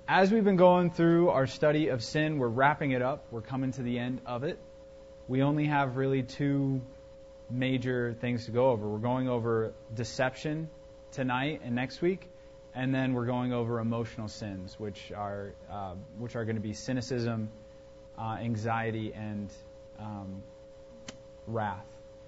As we've been going through our study of sin, we're wrapping it up. We're coming to the end of it. We only have really two major things to go over. We're going over deception tonight and next week, and then we're going over emotional sins, which are going to be cynicism, anxiety, and wrath.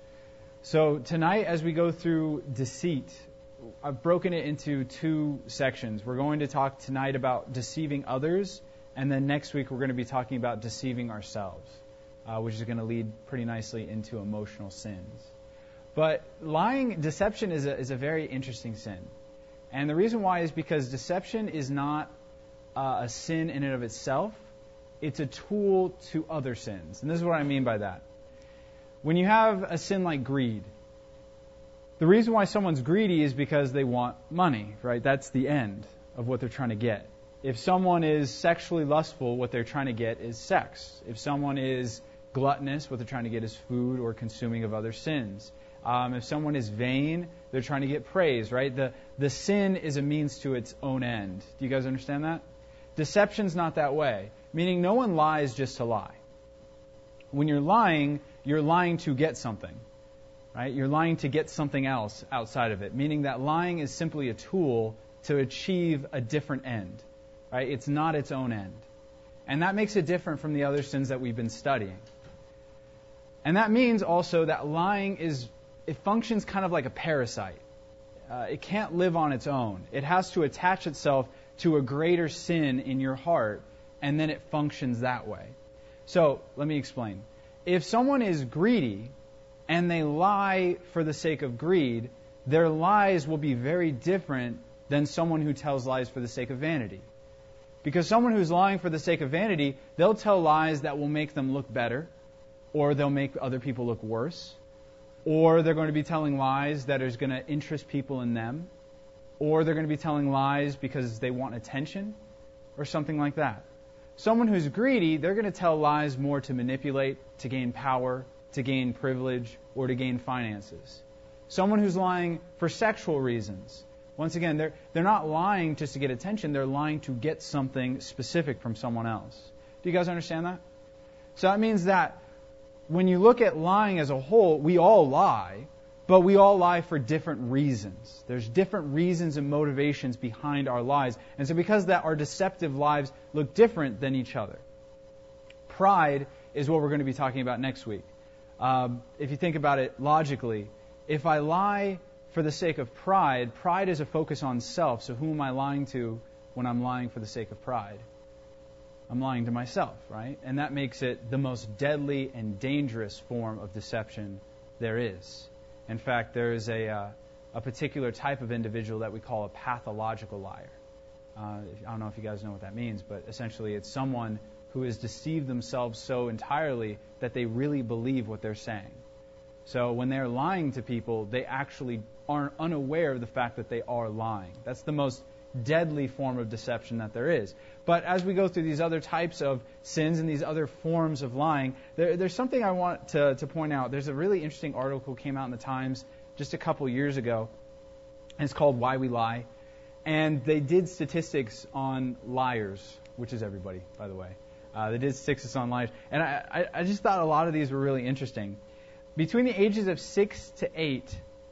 So tonight, as we go through deceit, I've broken it into two sections. We're going to talk tonight about deceiving others, and then next week we're going to be talking about deceiving ourselves, which is going to lead pretty nicely into emotional sins. But deception is a very interesting sin. And the reason why is because deception is not a sin in and of itself. It's a tool to other sins. And this is what I mean by that. When you have a sin like greed, the reason why someone's greedy is because they want money, right? That's the end of what they're trying to get. If someone is sexually lustful, what they're trying to get is sex. If someone is gluttonous, what they're trying to get is food or consuming of other sins. If someone is vain, they're trying to get praise, right? The sin is a means to its own end. Do you guys understand that? Deception's not that way, meaning no one lies just to lie. When you're lying to get something. Right? You're lying to get something else outside of it, meaning that lying is simply a tool to achieve a different end. Right? It's not its own end. And that makes it different from the other sins that we've been studying. And that means also that lying it functions kind of like a parasite. It can't live on its own. It has to attach itself to a greater sin in your heart, and then it functions that way. So, let me explain. If someone is greedy, and they lie for the sake of greed, their lies will be very different than someone who tells lies for the sake of vanity. Because someone who's lying for the sake of vanity, they'll tell lies that will make them look better, or they'll make other people look worse, or they're going to be telling lies that is going to interest people in them, or they're going to be telling lies because they want attention, or something like that. Someone who's greedy, they're going to tell lies more to manipulate, to gain power, to gain privilege, or to gain finances. Someone who's lying for sexual reasons. Once again, they're not lying just to get attention, they're lying to get something specific from someone else. Do you guys understand that? So that means that when you look at lying as a whole, we all lie, but we all lie for different reasons. There's different reasons and motivations behind our lies. And so because of that, our deceptive lives look different than each other. Pride is what we're going to be talking about next week. If you think about it logically, if I lie for the sake of pride, pride is a focus on self. So who am I lying to when I'm lying for the sake of pride? I'm lying to myself, right? And that makes it the most deadly and dangerous form of deception there is. In fact, there is a particular type of individual that we call a pathological liar. I don't know if you guys know what that means, but essentially it's someone who has deceived themselves so entirely that they really believe what they're saying. So when they're lying to people, they actually are unaware of the fact that they are lying. That's the most deadly form of deception that there is. But as we go through these other types of sins and these other forms of lying, there's something I want to point out. There's a really interesting article came out in the Times just a couple years ago, and it's called Why We Lie. And they did statistics on liars, which is everybody, by the way. They did statistics on liars. And I just thought a lot of these were really interesting. Between the ages of 6 to 8,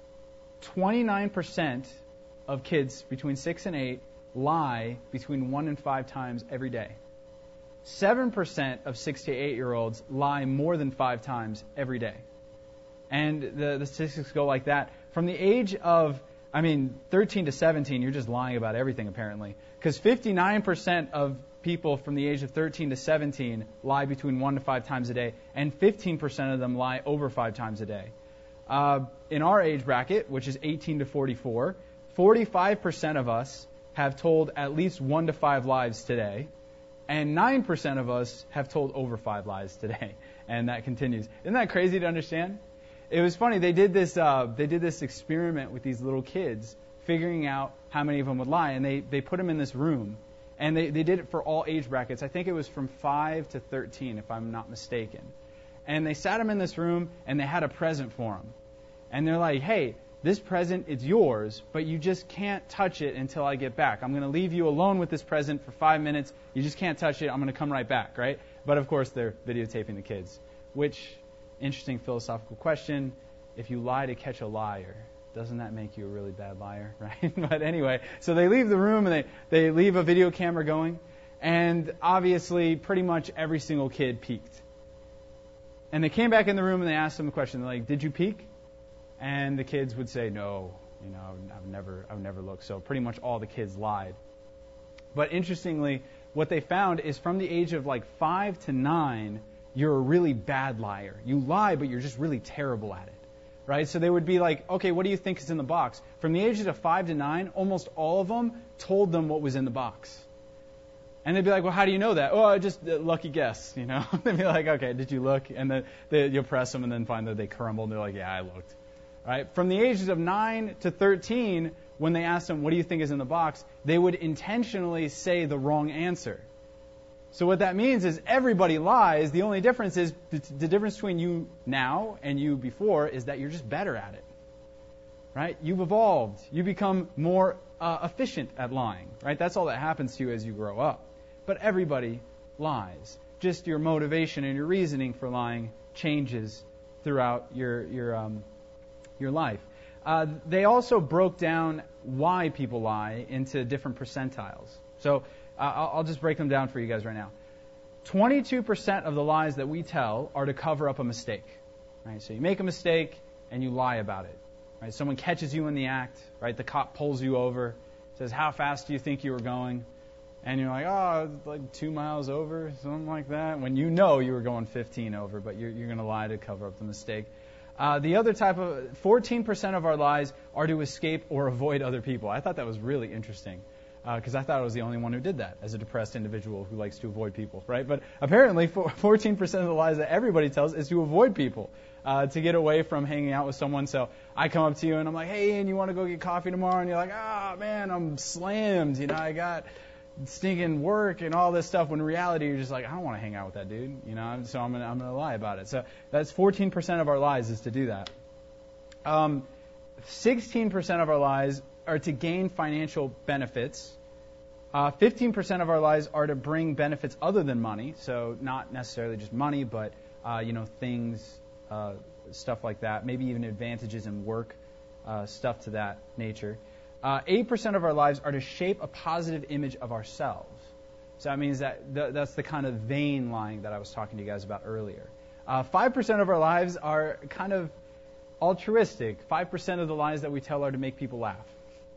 29% of kids between 6 and 8 lie between 1 and 5 times every day. 7% of 6 to 8-year-olds lie more than 5 times every day. And the statistics go like that. From the age of 13 to 17, you're just lying about everything, apparently. Because 59% of people from the age of 13 to 17 lie between 1 to 5 times a day, and 15% of them lie over 5 times a day. In our age bracket, which is 18 to 44, 45% of us have told at least 1 to 5 lies today, and 9% of us have told over 5 lies today. And that continues. Isn't that crazy to understand? It was funny. They did this experiment with these little kids, figuring out how many of them would lie, and they put them in this room. And they did it for all age brackets. I think it was from 5 to 13, if I'm not mistaken. And they sat them in this room, and they had a present for them. And they're like, hey, this present is yours, but you just can't touch it until I get back. I'm going to leave you alone with this present for 5 minutes. You just can't touch it. I'm going to come right back, right? But of course, they're videotaping the kids. Which, interesting philosophical question. If you lie to catch a liar, doesn't that make you a really bad liar, right? But anyway, so they leave the room and they leave a video camera going. And obviously, pretty much every single kid peeked. And they came back in the room and they asked them a question. They're like, did you peek? And the kids would say, no, I've never looked. So pretty much all the kids lied. But interestingly, what they found is from the age of like 5 to 9, you're a really bad liar. You lie, but you're just really terrible at it. Right? So they would be like, okay, what do you think is in the box? From the ages of 5 to 9, almost all of them told them what was in the box. And they'd be like, well, how do you know that? Oh, just a lucky guess, They'd be like, okay, did you look? And then you'll press them and then find that they crumble and they're like, yeah, I looked. Right? From the ages of 9 to 13, when they asked them, what do you think is in the box? They would intentionally say the wrong answer. So what that means is everybody lies. The only difference is the difference between you now and you before is that you're just better at it. Right? You've evolved. You become more efficient at lying. Right? That's all that happens to you as you grow up. But everybody lies. Just your motivation and your reasoning for lying changes throughout your life. They also broke down why people lie into different percentiles. So I'll just break them down for you guys right now. 22% of the lies that we tell are to cover up a mistake. Right? So you make a mistake and you lie about it. Right? Someone catches you in the act. Right? The cop pulls you over, says, how fast do you think you were going? And you're like, oh, like 2 miles over, something like that. When you know you were going 15 over, but you're going to lie to cover up the mistake. The other type of 14% of our lies are to escape or avoid other people. I thought that was really interesting because I thought I was the only one who did that as a depressed individual who likes to avoid people, right? But apparently 14% of the lies that everybody tells is to avoid people, to get away from hanging out with someone. So I come up to you and I'm like, hey, and you want to go get coffee tomorrow? And you're like, man, I'm slammed. I got stinking work and all this stuff, when in reality you're just like, I don't want to hang out with that dude, so I'm gonna lie about it. So that's 14% of our lies is to do that. 16% of our lies are to gain financial benefits. 15% of our lies are to bring benefits other than money, so not necessarily just money, but things, stuff like that, maybe even advantages in work, stuff to that nature. 8% of our lives are to shape a positive image of ourselves. So that means that's the kind of vain lying that I was talking to you guys about earlier. 5% of our lives are kind of altruistic. 5% of the lies that we tell are to make people laugh.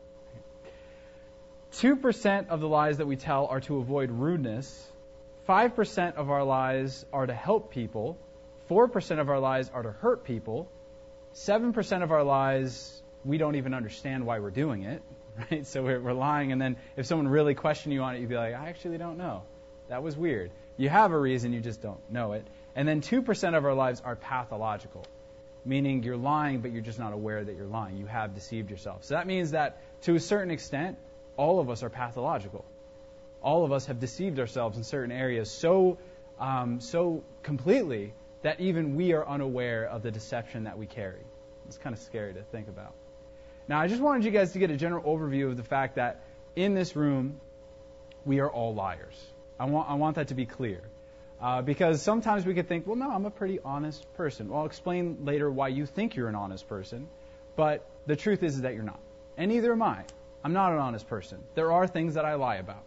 2% of the lies that we tell are to avoid rudeness. 5% of our lies are to help people. 4% of our lies are to hurt people. 7% of our lies, we don't even understand why we're doing it, right? So we're lying, and then if someone really questioned you on it, you'd be like, I actually don't know. That was weird. You have a reason, you just don't know it. And then 2% of our lives are pathological, meaning you're lying, but you're just not aware that you're lying. You have deceived yourself. So that means that to a certain extent, all of us are pathological. All of us have deceived ourselves in certain areas so completely that even we are unaware of the deception that we carry. It's kind of scary to think about. Now, I just wanted you guys to get a general overview of the fact that in this room, we are all liars. I want that to be clear. Because sometimes we could think, well, no, I'm a pretty honest person. Well, I'll explain later why you think you're an honest person. But the truth is that you're not. And neither am I. I'm not an honest person. There are things that I lie about.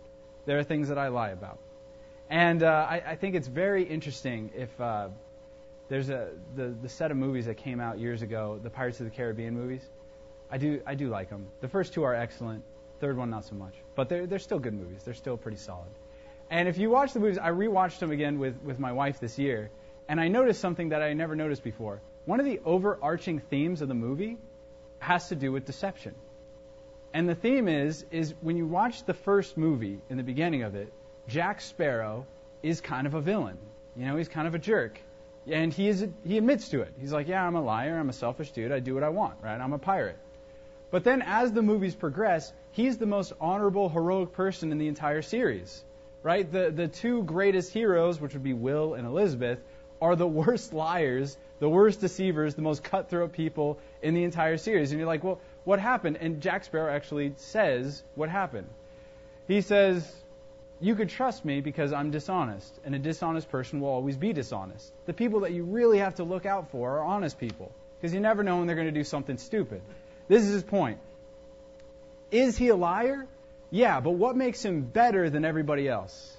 And I think it's very interesting if there's the set of movies that came out years ago, the Pirates of the Caribbean movies. I do like them. The first two are excellent. Third one, not so much. But they're still good movies. They're still pretty solid. And if you watch the movies, I rewatched them again with my wife this year, and I noticed something that I never noticed before. One of the overarching themes of the movie has to do with deception. And the theme is when you watch the first movie, in the beginning of it, Jack Sparrow is kind of a villain. He's kind of a jerk. And he admits to it. He's like, yeah, I'm a liar. I'm a selfish dude. I do what I want, right? I'm a pirate. But then as the movies progress, he's the most honorable, heroic person in the entire series, right? The two greatest heroes, which would be Will and Elizabeth, are the worst liars, the worst deceivers, the most cutthroat people in the entire series. And you're like, well, what happened? And Jack Sparrow actually says what happened. He says, you could trust me because I'm dishonest, and a dishonest person will always be dishonest. The people that you really have to look out for are honest people, because you never know when they're going to do something stupid. This is his point. Is he a liar? Yeah, but what makes him better than everybody else?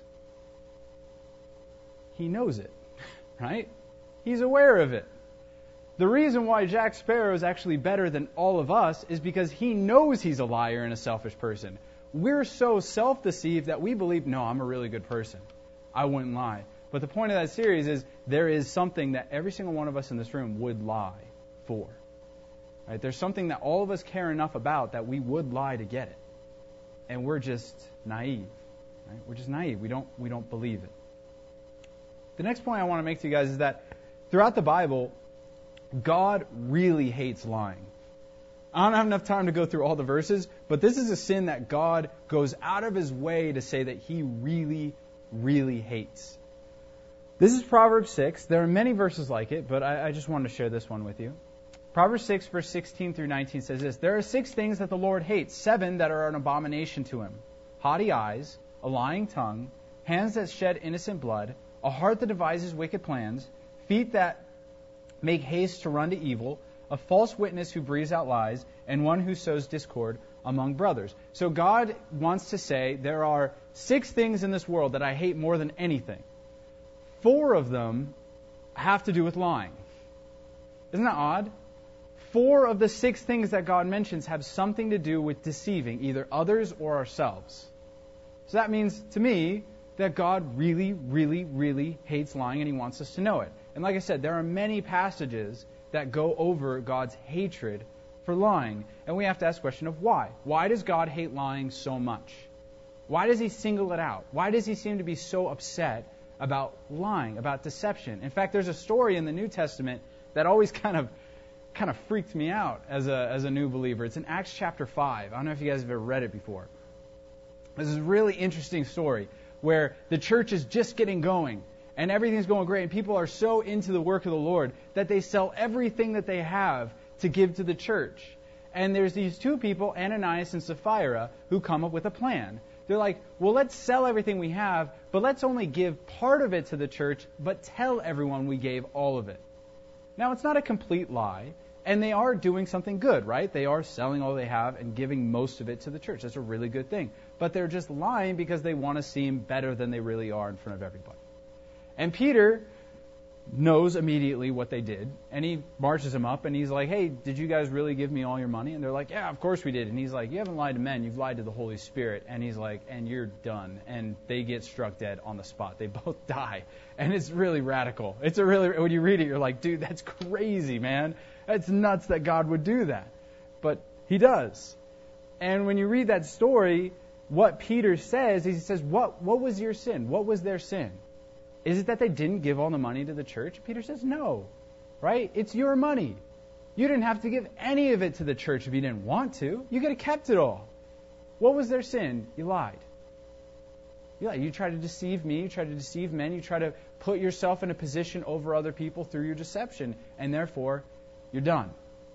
He knows it, right? He's aware of it. The reason why Jack Sparrow is actually better than all of us is because he knows he's a liar and a selfish person. We're so self-deceived that we believe, no, I'm a really good person. I wouldn't lie. But the point of that series is there is something that every single one of us in this room would lie for. Right? There's something that all of us care enough about that we would lie to get it. And we're just naive. Right? We're just naive. We don't believe it. The next point I want to make to you guys is that throughout the Bible, God really hates lying. I don't have enough time to go through all the verses, but this is a sin that God goes out of his way to say that he really, really hates. This is Proverbs 6. There are many verses like it, but I just wanted to share this one with you. Proverbs 6, verse 16 through 19 says this: There are 6 things that the Lord hates, 7 that are an abomination to him. Haughty eyes, a lying tongue, hands that shed innocent blood, a heart that devises wicked plans, feet that make haste to run to evil, a false witness who breathes out lies, and one who sows discord among brothers. So God wants to say there are 6 things in this world that I hate more than anything. 4 of them have to do with lying. Isn't that odd? 4 of the 6 things that God mentions have something to do with deceiving either others or ourselves. So that means, to me, that God really, really, really hates lying, and he wants us to know it. And like I said, there are many passages that go over God's hatred for lying. And we have to ask the question of why. Why does God hate lying so much? Why does he single it out? Why does he seem to be so upset about lying, about deception? In fact, there's a story in the New Testament that always kind of freaked me out as a new believer. It's in Acts chapter 5. I don't know if you guys have ever read it before. This is a really interesting story where the church is just getting going and everything's going great, and people are so into the work of the Lord that they sell everything that they have to give to the church. And there's these 2 people, Ananias and Sapphira, who come up with a plan. They're like, well, let's sell everything we have, but let's only give part of it to the church, but tell everyone we gave all of it. Now, it's not a complete lie, and they are doing something good, right? They are selling all they have and giving most of it to the church. That's a really good thing. But they're just lying because they want to seem better than they really are in front of everybody. And Peter knows immediately what they did, and he marches them up, and he's like, hey, did you guys really give me all your money? And they're like, yeah, of course we did. And he's like, you haven't lied to men, you've lied to the Holy Spirit. And he's like, and you're done. And they get struck dead on the spot. They both die. And it's really radical. When you read it, you're like, dude, that's crazy, man. That's nuts that God would do that. But he does. And when you read that story, what Peter says is, he says, what was your sin? What was their sin? Is it that they didn't give all the money to the church? Peter says, no, right? It's your money. You didn't have to give any of it to the church if you didn't want to. You could have kept it all. What was their sin? You lied. You tried to deceive me. You tried to deceive men. You tried to put yourself in a position over other people through your deception. And therefore, you're done.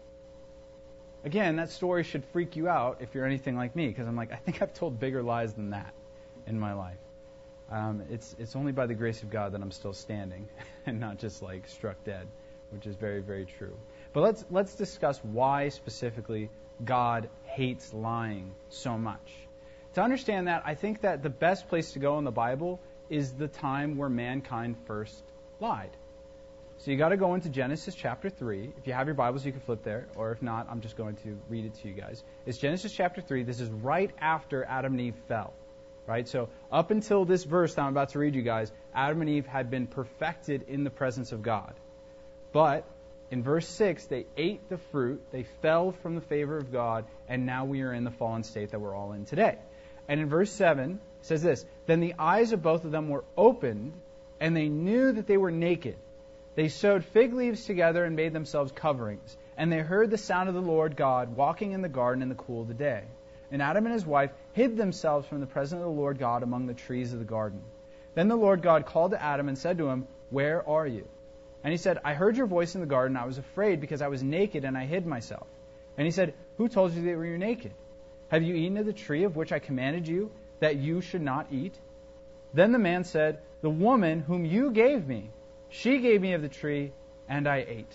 Again, that story should freak you out if you're anything like me, because I'm like, I think I've told bigger lies than that in my life. It's only by the grace of God that I'm still standing and not just like struck dead, which is very, very true. But let's discuss why specifically God hates lying so much. To understand that, I think that the best place to go in the Bible is the time where mankind first lied. So you got to go into Genesis chapter 3. If you have your Bibles, you can flip there, or if not, I'm just going to read it to you guys. It's Genesis chapter 3. This is right after Adam and Eve fell. Right? So up until this verse that I'm about to read you guys, Adam and Eve had been perfected in the presence of God. But in verse 6, they ate the fruit, they fell from the favor of God, and now we are in the fallen state that we're all in today. And in verse 7, it says this: Then the eyes of both of them were opened, and they knew that they were naked. They sewed fig leaves together and made themselves coverings. And they heard the sound of the Lord God walking in the garden in the cool of the day. And Adam and his wife hid themselves from the presence of the Lord God among the trees of the garden. Then the Lord God called to Adam and said to him, Where are you? And he said, I heard your voice in the garden. I was afraid because I was naked and I hid myself. And he said, who told you that you were naked? Have you eaten of the tree of which I commanded you that you should not eat? Then the man said, the woman whom you gave me, she gave me of the tree, and I ate.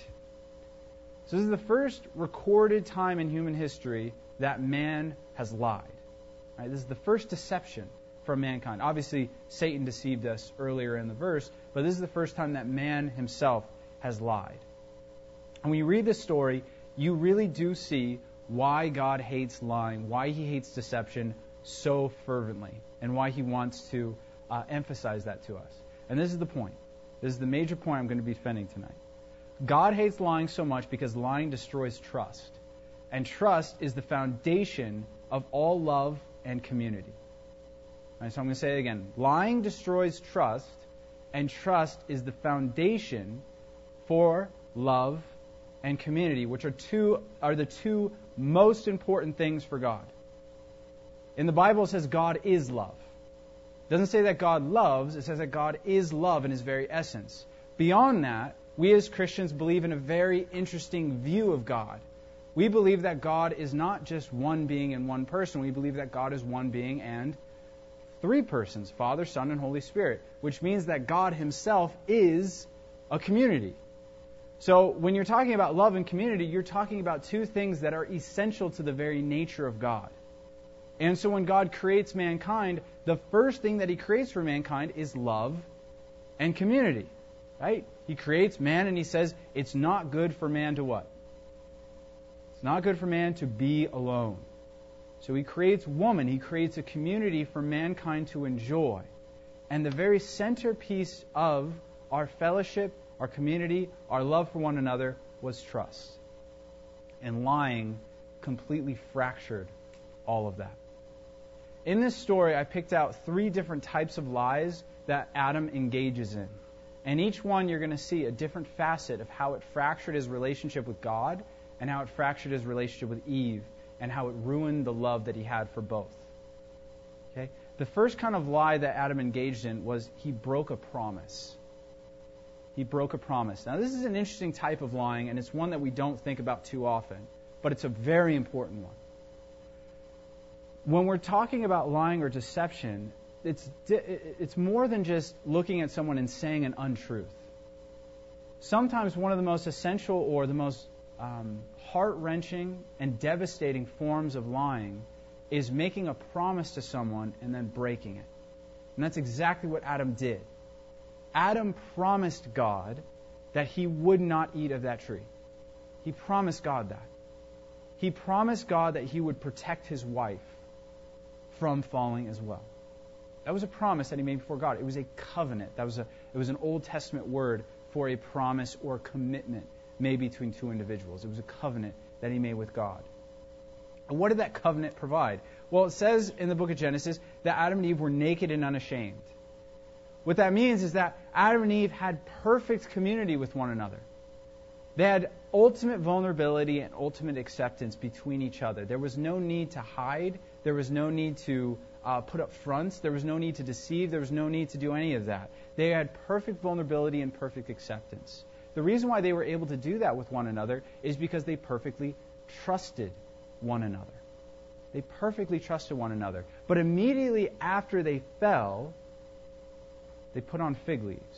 So this is the first recorded time in human history that man has lied. Right? This is the first deception from mankind. Obviously, Satan deceived us earlier in the verse, but this is the first time that man himself has lied. And when you read this story, you really do see why God hates lying, why he hates deception so fervently, and why he wants to emphasize that to us. And this is the point. This is the major point I'm going to be defending tonight. God hates lying so much because lying destroys trust. And trust is the foundation of all love and community. Right, so I'm going to say it again. Lying destroys trust, and trust is the foundation for love and community, which are the two most important things for God. In the Bible, it says God is love. It doesn't say that God loves, it says that God is love in his very essence. Beyond that, we as Christians believe in a very interesting view of God. We believe that God is not just one being and one person. We believe that God is one being and three persons, Father, Son, and Holy Spirit, which means that God himself is a community. So when you're talking about love and community, you're talking about two things that are essential to the very nature of God. And so when God creates mankind, the first thing that he creates for mankind is love and community. Right? He creates man and he says, it's not good for man to what? It's not good for man to be alone. So he creates woman. He creates a community for mankind to enjoy. And the very centerpiece of our fellowship, our community, our love for one another was trust. And lying completely fractured all of that. In this story, I picked out 3 different types of lies that Adam engages in. And each one you're going to see a different facet of how it fractured his relationship with God and how it fractured his relationship with Eve and how it ruined the love that he had for both. Okay? The first kind of lie that Adam engaged in was he broke a promise. He broke a promise. Now, this is an interesting type of lying, and it's one that we don't think about too often, but it's a very important one. When we're talking about lying or deception, it's more than just looking at someone and saying an untruth. Sometimes one of the most essential or the most heart-wrenching and devastating forms of lying is making a promise to someone and then breaking it. And that's exactly what Adam did. Adam promised God that he would not eat of that tree. He promised God that. He promised God that he would protect his wife from falling as well. That was a promise that he made before God. It was a covenant. It was an Old Testament word for a promise or commitment made between two individuals. It was a covenant that he made with God. And what did that covenant provide? Well, it says in the book of Genesis that Adam and Eve were naked and unashamed. What that means is that Adam and Eve had perfect community with one another. They had ultimate vulnerability and ultimate acceptance between each other. There was no need to hide. There was no need to put up fronts. There was no need to deceive. There was no need to do any of that. They had perfect vulnerability and perfect acceptance. The reason why they were able to do that with one another is because they perfectly trusted one another. They perfectly trusted one another. But immediately after they fell, they put on fig leaves,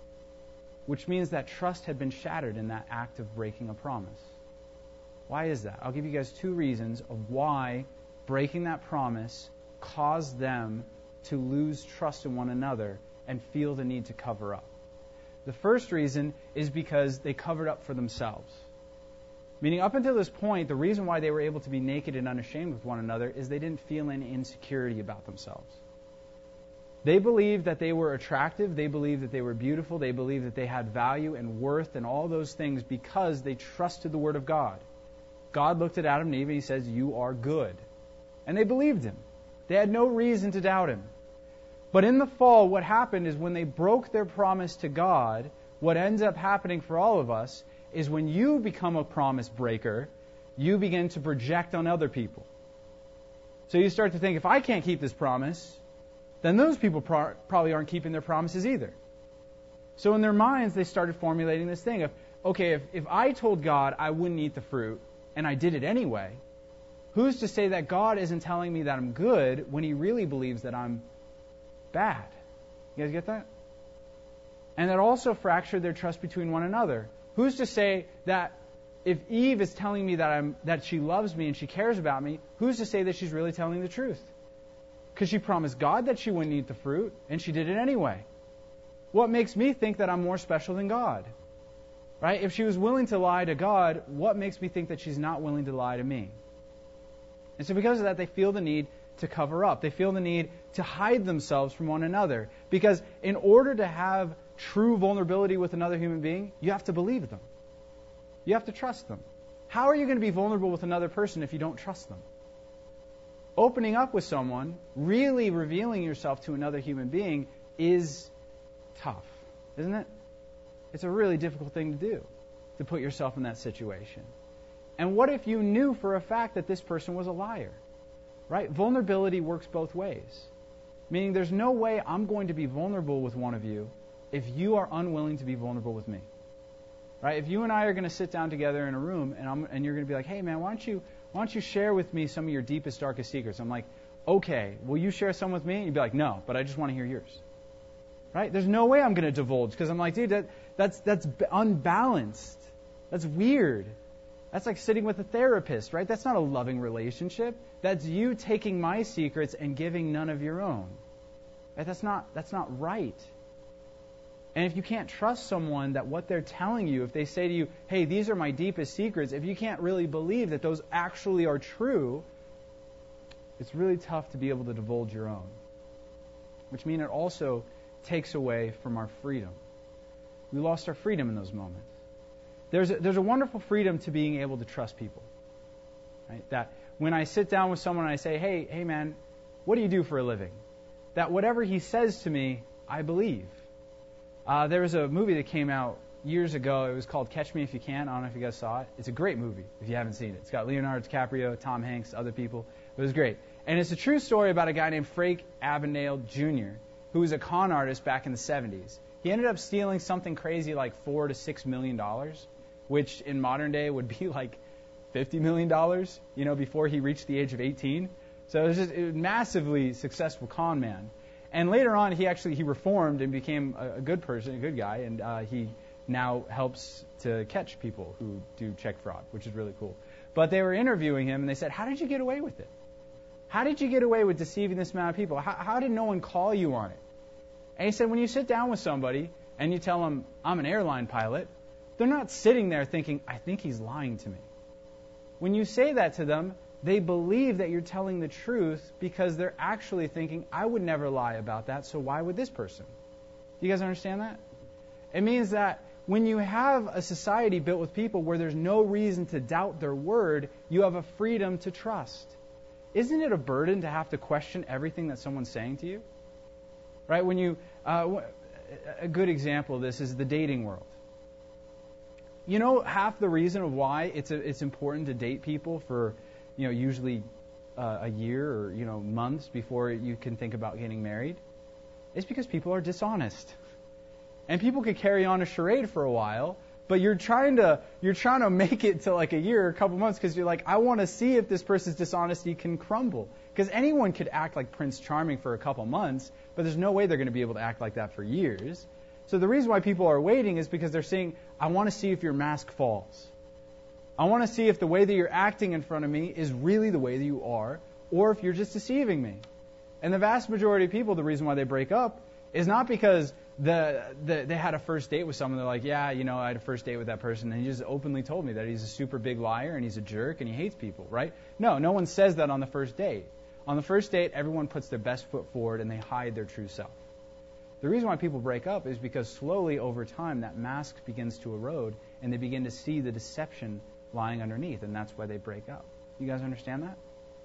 which means that trust had been shattered in that act of breaking a promise. Why is that? I'll give you guys 2 reasons of why breaking that promise caused them to lose trust in one another and feel the need to cover up. The first reason is because they covered up for themselves. Meaning up until this point, the reason why they were able to be naked and unashamed with one another is they didn't feel any insecurity about themselves. They believed that they were attractive, they believed that they were beautiful, they believed that they had value and worth and all those things because they trusted the Word of God. God looked at Adam and Eve and he says, "You are good." And they believed him. They had no reason to doubt him. But in the fall, what happened is when they broke their promise to God, what ends up happening for all of us is when you become a promise breaker, you begin to project on other people. So you start to think, if I can't keep this promise, then those people probably aren't keeping their promises either. So in their minds, they started formulating this thing of, okay, if I told God I wouldn't eat the fruit, and I did it anyway, who's to say that God isn't telling me that I'm good when He really believes that I'm bad? You guys get that? And that also fractured their trust between one another. Who's to say that if Eve is telling me that she loves me and she cares about me, who's to say that she's really telling the truth? Because she promised God that she wouldn't eat the fruit, and she did it anyway. What makes me think that I'm more special than God? Right? If she was willing to lie to God, what makes me think that she's not willing to lie to me? And so because of that, they feel the need to cover up. They feel the need to hide themselves from one another. Because in order to have true vulnerability with another human being, you have to believe them. You have to trust them. How are you going to be vulnerable with another person if you don't trust them? Opening up with someone, really revealing yourself to another human being, is tough, isn't it? It's a really difficult thing to do, to put yourself in that situation. And what if you knew for a fact that this person was a liar? Right? Vulnerability works both ways. Meaning there's no way I'm going to be vulnerable with one of you if you are unwilling to be vulnerable with me. Right? If you and I are going to sit down together in a room and you're going to be like, hey man, why don't you share with me some of your deepest, darkest secrets? I'm like, okay, will you share some with me? And you'd be like, no, but I just want to hear yours. Right? There's no way I'm going to divulge because I'm like, dude, that's unbalanced. That's weird. That's like sitting with a therapist, right? That's not a loving relationship. That's you taking my secrets and giving none of your own. Right? That's not right. And if you can't trust someone that what they're telling you, if they say to you, hey, these are my deepest secrets, if you can't really believe that those actually are true, it's really tough to be able to divulge your own. Which means it also takes away from our freedom. We lost our freedom in those moments. There's a wonderful freedom to being able to trust people. Right? That when I sit down with someone and I say, hey man, what do you do for a living? That whatever he says to me, I believe. There was a movie that came out years ago. It was called Catch Me If You Can. I don't know if you guys saw it. It's a great movie if you haven't seen it. It's got Leonardo DiCaprio, Tom Hanks, other people. It was great. And it's a true story about a guy named Frank Abagnale Jr., who was a con artist back in the 70s. He ended up stealing something crazy like $4 to $6 million, which in modern day would be like $50 million, before he reached the age of 18. So it was just a massively successful con man. And later on, he reformed and became a good person, a good guy, and he now helps to catch people who do check fraud, which is really cool. But they were interviewing him, and they said, how did you get away with it? How did you get away with deceiving this amount of people? How did no one call you on it? And he said, when you sit down with somebody and you tell them, I'm an airline pilot, they're not sitting there thinking, I think he's lying to me. When you say that to them, they believe that you're telling the truth because they're actually thinking, I would never lie about that, so why would this person? Do you guys understand that? It means that when you have a society built with people where there's no reason to doubt their word, you have a freedom to trust. Isn't it a burden to have to question everything that someone's saying to you? Right? A good example of this is the dating world. You know, half the reason of why it's important to date people for, usually a year or, months before you can think about getting married, is because people are dishonest. And people could carry on a charade for a while, but you're trying to make it to like a year or a couple months because you're like, I want to see if this person's dishonesty can crumble. Because anyone could act like Prince Charming for a couple months, but there's no way they're going to be able to act like that for years. So the reason why people are waiting is because they're saying, I want to see if your mask falls. I want to see if the way that you're acting in front of me is really the way that you are, or if you're just deceiving me. And the vast majority of people, the reason why they break up is not because they had a first date with someone. They're like, yeah, I had a first date with that person, and he just openly told me that he's a super big liar and he's a jerk and he hates people, right? No one says that on the first date. On the first date, everyone puts their best foot forward and they hide their true self. The reason why people break up is because slowly over time that mask begins to erode and they begin to see the deception lying underneath, and that's why they break up. You guys understand that?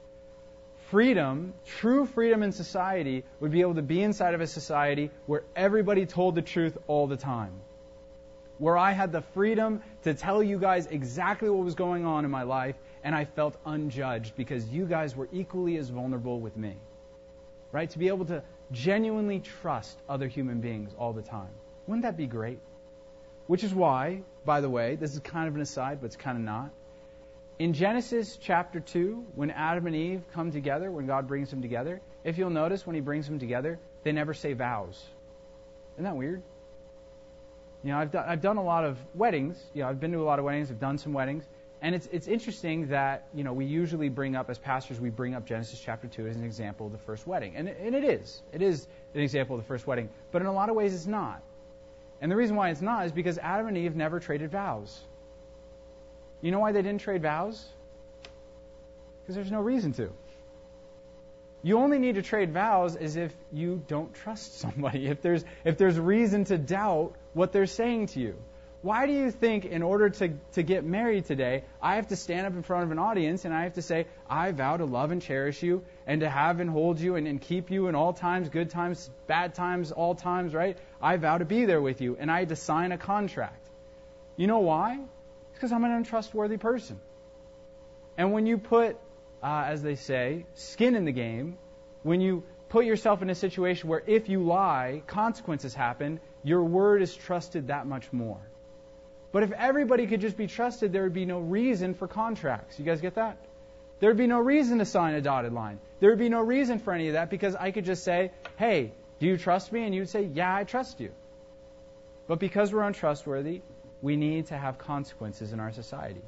Freedom, true freedom in society, would be able to be inside of a society where everybody told the truth all the time. Where I had the freedom to tell you guys exactly what was going on in my life, and I felt unjudged because you guys were equally as vulnerable with me. Right? To be able to genuinely trust other human beings all the time. Wouldn't that be great? Which is why, by the way, this is kind of an aside, but it's kind of not. In Genesis chapter 2, when Adam and Eve come together, when God brings them together, if you'll notice when He brings them together, they never say vows. Isn't that weird? You know, I've done a lot of weddings. You know, I've been to a lot of weddings. I've done some weddings. And it's interesting that, you know, we usually bring up, as pastors, we bring up Genesis chapter 2 as an example of the first wedding. And it is. It is an example of the first wedding. But in a lot of ways, it's not. And the reason why it's not is because Adam and Eve never traded vows. You know why they didn't trade vows? Because there's no reason to. You only need to trade vows as if you don't trust somebody, if there's reason to doubt what they're saying to you. Why do you think in order to get married today, I have to stand up in front of an audience and I have to say, I vow to love and cherish you and to have and hold you and keep you in all times, good times, bad times, all times, right? I vow to be there with you, and I had to sign a contract. You know why? It's because I'm an untrustworthy person. And when you put, as they say, skin in the game, when you put yourself in a situation where if you lie, consequences happen, your word is trusted that much more. But if everybody could just be trusted, there would be no reason for contracts. You guys get that? There would be no reason to sign a dotted line. There would be no reason for any of that because I could just say, hey, do you trust me? And you'd say, yeah, I trust you. But because we're untrustworthy, we need to have consequences in our society.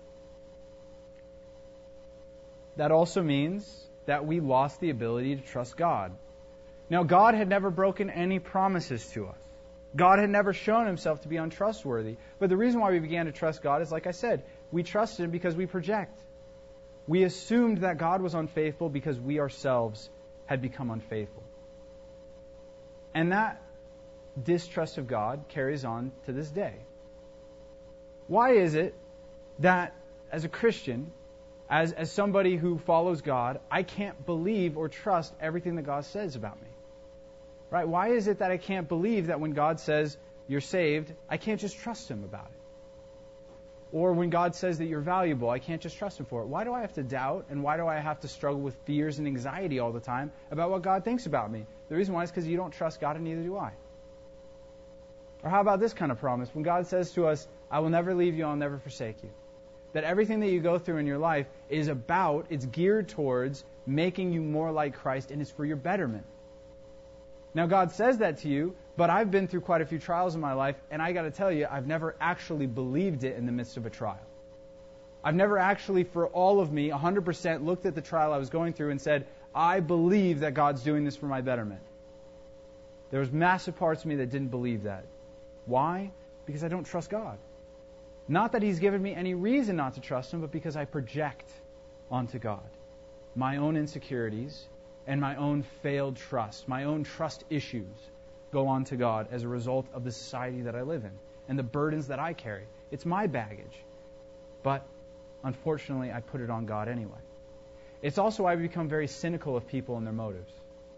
That also means that we lost the ability to trust God. Now, God had never broken any promises to us. God had never shown Himself to be untrustworthy. But the reason why we began to trust God is, like I said, we trusted Him because we project. We assumed that God was unfaithful because we ourselves had become unfaithful. And that distrust of God carries on to this day. Why is it that as a Christian, as somebody who follows God, I can't believe or trust everything that God says about me? Right? Why is it that I can't believe that when God says you're saved, I can't just trust Him about it? Or when God says that you're valuable, I can't just trust Him for it. Why do I have to doubt, and why do I have to struggle with fears and anxiety all the time about what God thinks about me? The reason why is because you don't trust God, and neither do I. Or how about this kind of promise? When God says to us, I will never leave you, I'll never forsake you. That everything that you go through in your life is it's geared towards making you more like Christ, and it's for your betterment. Now, God says that to you, but I've been through quite a few trials in my life, and I got to tell you, I've never actually believed it in the midst of a trial. I've never actually, for all of me, 100% looked at the trial I was going through and said, I believe that God's doing this for my betterment. There was massive parts of me that didn't believe that. Why? Because I don't trust God. Not that He's given me any reason not to trust Him, but because I project onto God my own insecurities and my own failed trust, my own trust issues go on to God as a result of the society that I live in and the burdens that I carry. It's my baggage. But unfortunately, I put it on God anyway. It's also why we become very cynical of people and their motives.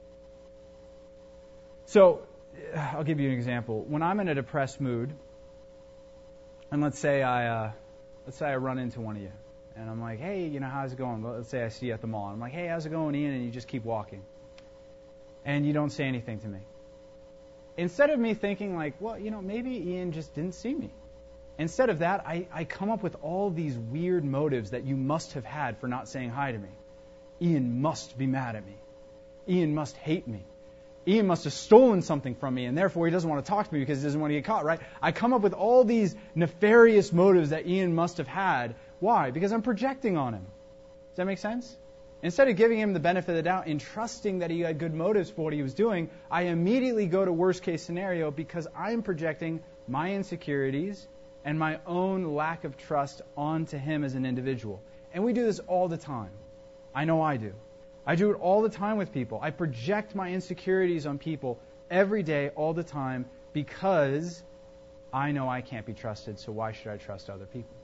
So, I'll give you an example. When I'm in a depressed mood, and let's say I run into one of you, and I'm like, hey, how's it going? Let's say I see you at the mall. I'm like, hey, how's it going, Ian? And you just keep walking. And you don't say anything to me. Instead of me thinking like, well, maybe Ian just didn't see me. Instead of that, I come up with all these weird motives that you must have had for not saying hi to me. Ian must be mad at me. Ian must hate me. Ian must have stolen something from me, and therefore he doesn't want to talk to me because he doesn't want to get caught, right? I come up with all these nefarious motives that Ian must have had. Why? Because I'm projecting on him. Does that make sense? Instead of giving him the benefit of the doubt and trusting that he had good motives for what he was doing, I immediately go to worst case scenario because I'm projecting my insecurities and my own lack of trust onto him as an individual. And we do this all the time. I know I do. I do it all the time with people. I project my insecurities on people every day, all the time, because I know I can't be trusted, so why should I trust other people?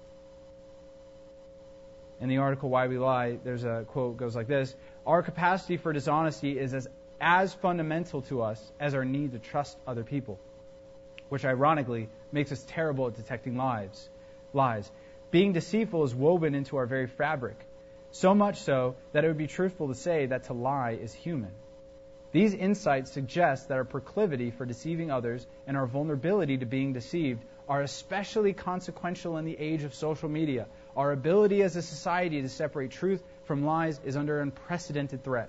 In the article, Why We Lie, there's a quote that goes like this: our capacity for dishonesty is as fundamental to us as our need to trust other people, which ironically makes us terrible at detecting lies. Being deceitful is woven into our very fabric. So much so that it would be truthful to say that to lie is human. These insights suggest that our proclivity for deceiving others and our vulnerability to being deceived are especially consequential in the age of social media. Our ability as a society to separate truth from lies is under unprecedented threat.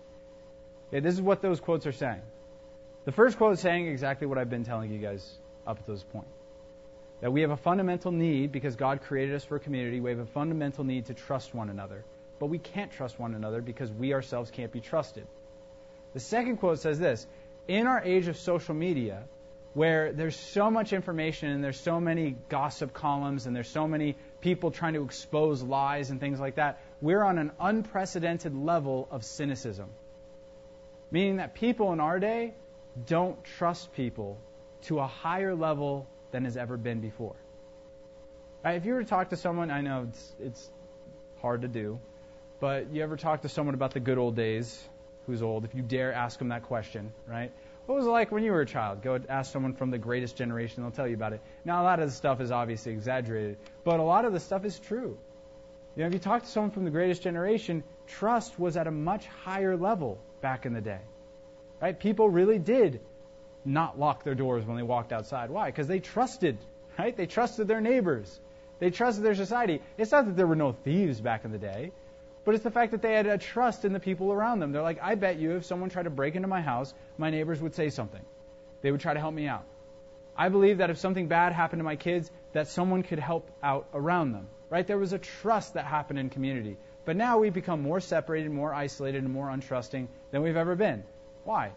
Okay, this is what those quotes are saying. The first quote is saying exactly what I've been telling you guys up to this point. That we have a fundamental need, because God created us for a community, we have a fundamental need to trust one another. But we can't trust one another because we ourselves can't be trusted. The second quote says this: in our age of social media, where there's so much information and there's so many gossip columns and there's so many people trying to expose lies and things like that, we're on an unprecedented level of cynicism. Meaning that people in our day don't trust people to a higher level than has ever been before. Right? If you were to talk to someone, I know it's hard to do, but you ever talk to someone about the good old days, who's old, if you dare ask them that question, right? What was it like when you were a child? Go ask someone from the greatest generation, they'll tell you about it. Now, a lot of the stuff is obviously exaggerated, but a lot of the stuff is true. You know, if you talk to someone from the greatest generation, trust was at a much higher level back in the day. Right? People really did not lock their doors when they walked outside. Why? Because they trusted, right? They trusted their neighbors. They trusted their society. It's not that there were no thieves back in the day, but it's the fact that they had a trust in the people around them. They're like, I bet you if someone tried to break into my house, my neighbors would say something. They would try to help me out. I believe that if something bad happened to my kids, that someone could help out around them. Right? There was a trust that happened in community. But now we've become more separated, more isolated, and more untrusting than we've ever been. Why?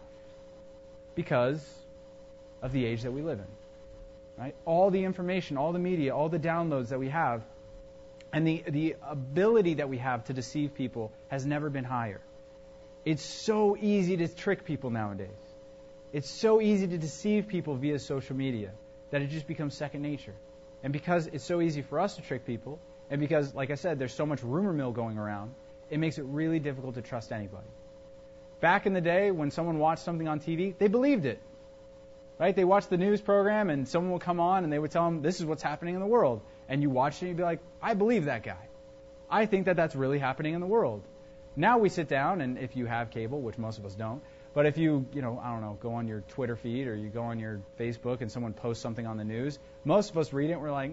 Because of the age that we live in. Right? All the information, all the media, all the downloads that we have, and the ability that we have to deceive people has never been higher. It's so easy to trick people nowadays. It's so easy to deceive people via social media that it just becomes second nature. And because it's so easy for us to trick people, and because, like I said, there's so much rumor mill going around, it makes it really difficult to trust anybody. Back in the day, when someone watched something on TV, they believed it. Right? They watched the news program, and someone would come on, and they would tell them, this is what's happening in the world. And you watch it, and you'd be like, I believe that guy. I think that that's really happening in the world. Now we sit down, and if you have cable, which most of us don't, but if you go on your Twitter feed or you go on your Facebook and someone posts something on the news, most of us read it and we're like,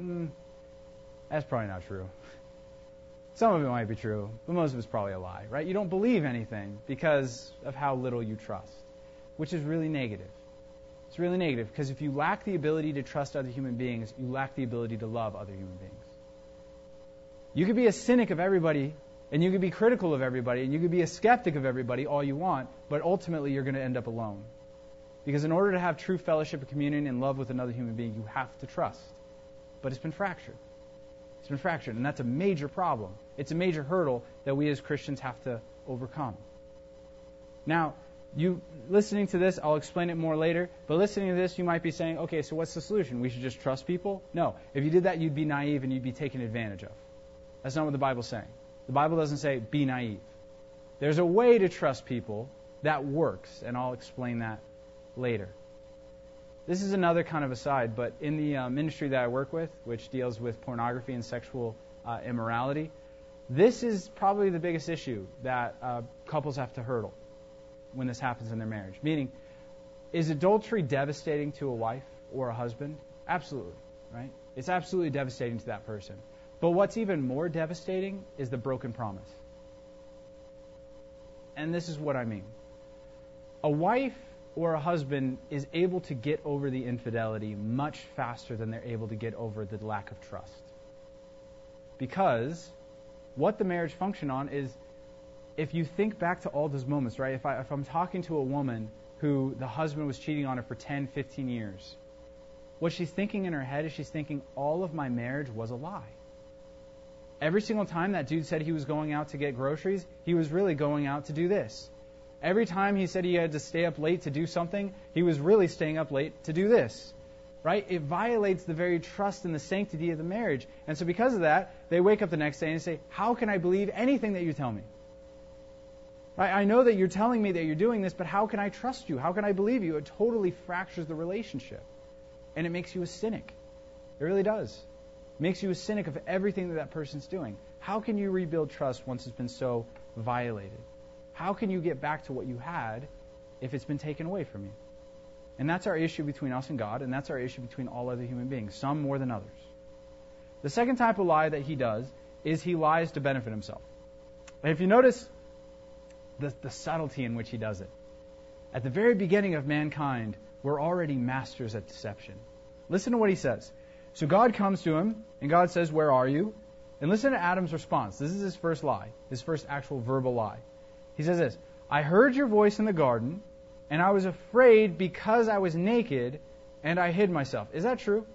that's probably not true. Some of it might be true, but most of it's probably a lie, right? You don't believe anything because of how little you trust, which is really negative. It's really negative because if you lack the ability to trust other human beings, you lack the ability to love other human beings. You could be a cynic of everybody, and you could be critical of everybody, and you could be a skeptic of everybody all you want, but ultimately you're going to end up alone. Because in order to have true fellowship and communion and love with another human being, you have to trust. But it's been fractured. It's been fractured, and that's a major problem. It's a major hurdle that we as Christians have to overcome. Now, you listening to this, I'll explain it more later, but listening to this, you might be saying, okay, so what's the solution? We should just trust people? No. If you did that, you'd be naive and you'd be taken advantage of. That's not what the Bible's saying. The Bible doesn't say, be naive. There's a way to trust people that works, and I'll explain that later. This is another kind of aside, but in the ministry that I work with, which deals with pornography and sexual immorality, this is probably the biggest issue that couples have to hurdle when this happens in their marriage. Meaning, is adultery devastating to a wife or a husband? Absolutely, right? It's absolutely devastating to that person. But what's even more devastating is the broken promise. And this is what I mean. A wife or a husband is able to get over the infidelity much faster than they're able to get over the lack of trust. Because what the marriage function on is, if you think back to all those moments, right? If I'm talking to a woman who the husband was cheating on her for 10, 15 years, what she's thinking in her head is she's thinking, all of my marriage was a lie. Every single time that dude said he was going out to get groceries, he was really going out to do this. Every time he said he had to stay up late to do something, he was really staying up late to do this. Right? It violates the very trust and the sanctity of the marriage. And so because of that, they wake up the next day and say, how can I believe anything that you tell me? Right? I know that you're telling me that you're doing this, but how can I trust you? How can I believe you? It totally fractures the relationship. And it makes you a cynic. It really does. It makes you a cynic of everything that person's doing. How can you rebuild trust once it's been so violated? How can you get back to what you had if it's been taken away from you. And that's our issue between us and God, and that's our issue between all other human beings, some more than others. The second type of lie that he does is he lies to benefit himself. And if you notice the subtlety in which he does it, at the very beginning of mankind, we're already masters at deception. Listen to what he says. So God comes to him, and God says, "Where are you?" And listen to Adam's response. This is his first lie, his first actual verbal lie. He says this, "I heard your voice in the garden, and I was afraid because I was naked, and I hid myself." Is that true?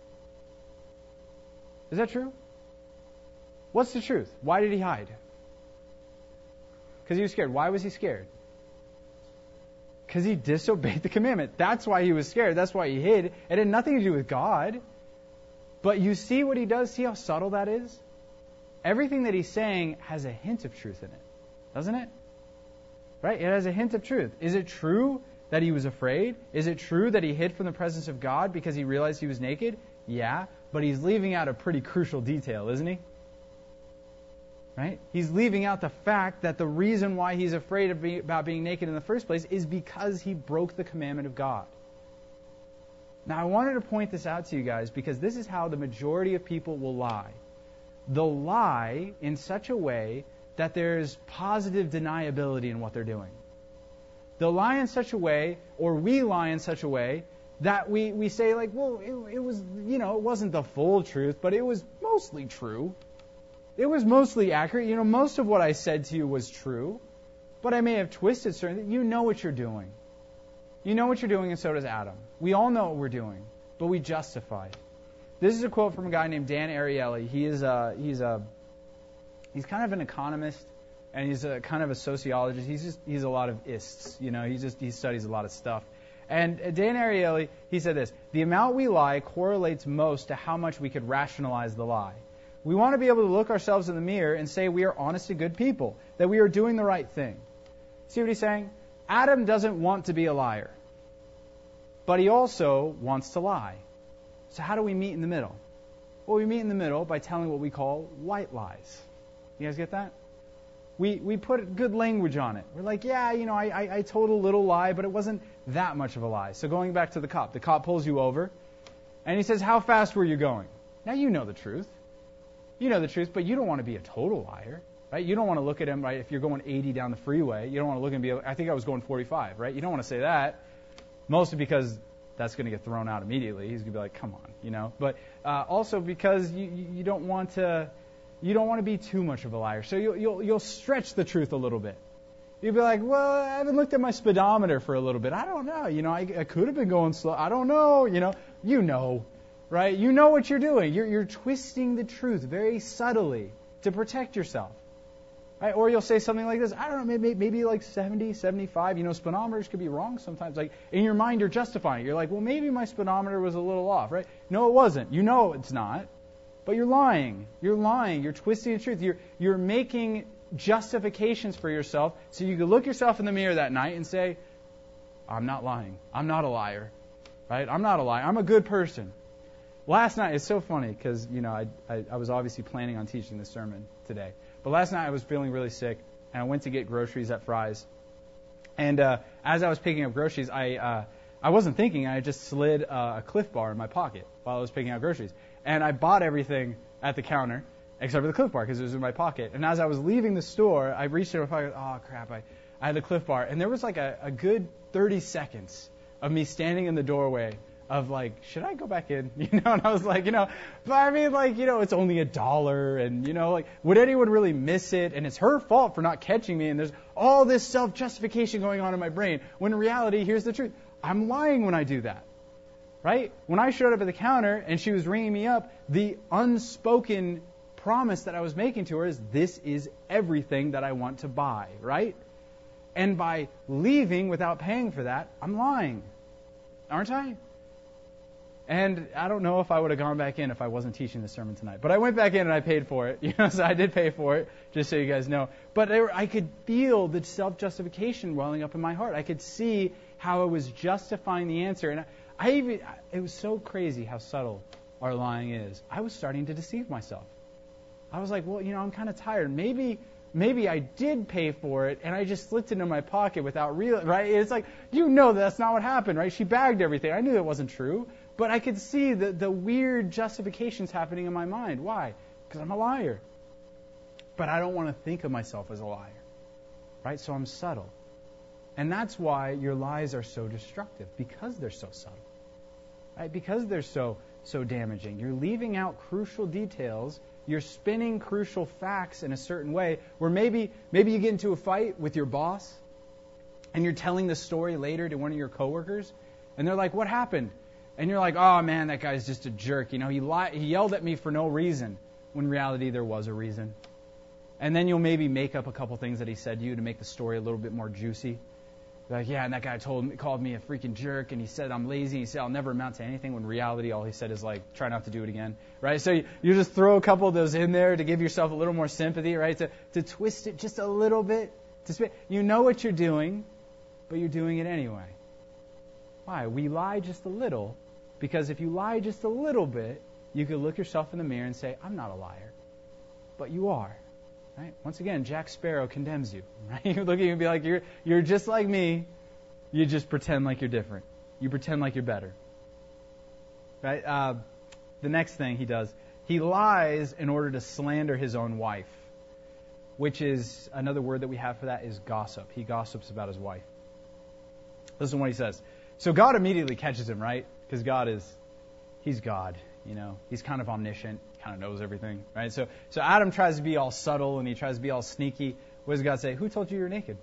Is that true? What's the truth? Why did he hide? Because he was scared. Why was he scared? Because he disobeyed the commandment. That's why he was scared. That's why he hid. It had nothing to do with God. But you see what he does? See how subtle that is? Everything that he's saying has a hint of truth in it. Doesn't it? Right? It has a hint of truth. Is it true that he was afraid? Is it true that he hid from the presence of God because he realized he was naked? Yeah. But he's leaving out a pretty crucial detail, isn't he? Right? He's leaving out the fact that the reason why he's afraid about being naked in the first place is because he broke the commandment of God. Now, I wanted to point this out to you guys because this is how the majority of people will lie. They'll lie in such a way that there's positive deniability in what they're doing. They'll lie in such a way, or we lie in such a way, that we say, like, well, it was, it wasn't the full truth, but it was mostly true. It was mostly accurate. Most of what I said to you was true, but I may have twisted certain. You know what you're doing. You know what you're doing, and so does Adam. We all know what we're doing, but we justify it. This is a quote from a guy named Dan Ariely. He's kind of an economist, and he's a kind of a sociologist. He's a lot of ists. He studies a lot of stuff. And Dan Ariely, he said this: the amount we lie correlates most to how much we could rationalize the lie. We want to be able to look ourselves in the mirror and say we are honest and good people, that we are doing the right thing. See what he's saying? Adam doesn't want to be a liar, but he also wants to lie. So how do we meet in the middle? Well, we meet in the middle by telling what we call white lies. You guys get that? We put good language on it. We're like, yeah, I told a little lie, but it wasn't that much of a lie. So going back to the cop pulls you over, and he says, "How fast were you going?" Now you know the truth. You know the truth, but you don't want to be a total liar, right? You don't want to look at him, right? If you're going 80 down the freeway, you don't want to look and be like, I think I was going 45, right? You don't want to say that, mostly because that's going to get thrown out immediately. He's going to be like, come on, But also because you don't want to be too much of a liar. So you'll stretch the truth a little bit. You'll be like, well, I haven't looked at my speedometer for a little bit. I don't know. I could have been going slow. I don't know. Right? You know what you're doing. You're twisting the truth very subtly to protect yourself. Right? Or you'll say something like this, I don't know, maybe like 70, 75. Speedometers could be wrong sometimes. Like, in your mind, you're justifying it. You're like, well, maybe my speedometer was a little off, right? No, it wasn't. You know it's not. But you're lying. You're lying. You're twisting the truth. You're making justifications for yourself so you can look yourself in the mirror that night and say, I'm not lying. I'm not a liar. Right? I'm not a liar. I'm a good person. Last night, it's so funny because, I was obviously planning on teaching this sermon today. But last night I was feeling really sick, and I went to get groceries at Fry's. And as I was picking up groceries, I wasn't thinking. I just slid a Cliff Bar in my pocket while I was picking out groceries. And I bought everything at the counter except for the Cliff Bar because it was in my pocket. And as I was leaving the store, I reached in my pocket. Oh, crap, I had the Cliff Bar. And there was like a good 30 seconds of me standing in the doorway of like, should I go back in? And I was like, but I mean, like, it's only $1 and, like, would anyone really miss it? And it's her fault for not catching me. And there's all this self-justification going on in my brain. When in reality, here's the truth. I'm lying when I do that, right? When I showed up at the counter and she was ringing me up, the unspoken promise that I was making to her is, this is everything that I want to buy, right? And by leaving without paying for that, I'm lying, aren't I? And I don't know if I would have gone back in if I wasn't teaching this sermon tonight. But I went back in and I paid for it. So I did pay for it, just so you guys know. But I could feel the self-justification welling up in my heart. I could see how I was justifying the answer. And it was so crazy how subtle our lying is. I was starting to deceive myself. I was like, well, I'm kind of tired. Maybe maybe I did pay for it and I just slipped it into my pocket without right? It's like, that's not what happened, right? She bagged everything. I knew that wasn't true. But I could see the weird justifications happening in my mind. Why? Because I'm a liar. But I don't want to think of myself as a liar, right? So I'm subtle. And that's why your lies are so destructive, because they're so subtle, right? Because they're so damaging. You're leaving out crucial details. You're spinning crucial facts in a certain way where maybe you get into a fight with your boss and you're telling the story later to one of your coworkers and they're like, what happened? And you're like, oh man, that guy's just a jerk. He yelled at me for no reason, when in reality there was a reason. And then you'll maybe make up a couple things that he said to you to make the story a little bit more juicy. Like, yeah, and that guy called me a freaking jerk, and he said I'm lazy, and he said I'll never amount to anything, when in reality all he said is like, try not to do it again, right? So you just throw a couple of those in there to give yourself a little more sympathy, right? To twist it just a little bit. You know what you're doing, but you're doing it anyway. Why? We lie just a little, because if you lie just a little bit, you could look yourself in the mirror and say, I'm not a liar, but you are. Right? Once again, Jack Sparrow condemns you. Right? You look at you and be like, you're just like me. You just pretend like you're different. You pretend like you're better. Right? The next thing he does, he lies in order to slander his own wife, which is another word that we have for that is gossip. He gossips about his wife. Listen to what he says. So God immediately catches him, right? Because he's God. He's kind of omniscient, kind of knows everything, right? So Adam tries to be all subtle and he tries to be all sneaky. What does God say? Who told you you're naked?